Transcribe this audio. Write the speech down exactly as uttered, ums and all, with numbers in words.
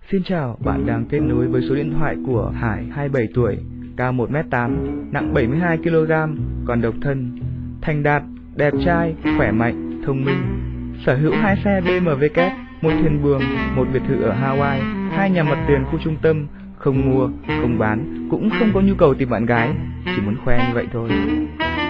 Xin chào, bạn đang kết nối với số điện thoại của Hải, hai mươi bảy tuổi, cao một mét tám, nặng bảy mươi hai ki lô gam, còn độc thân, thành đạt, đẹp trai, khỏe mạnh, thông minh, sở hữu hai xe bê em vê kép, một thuyền buồm, một biệt thự ở Hawaii, hai nhà mặt tiền khu trung tâm, không mua, không bán, cũng không có nhu cầu tìm bạn gái, chỉ muốn khoe như vậy thôi.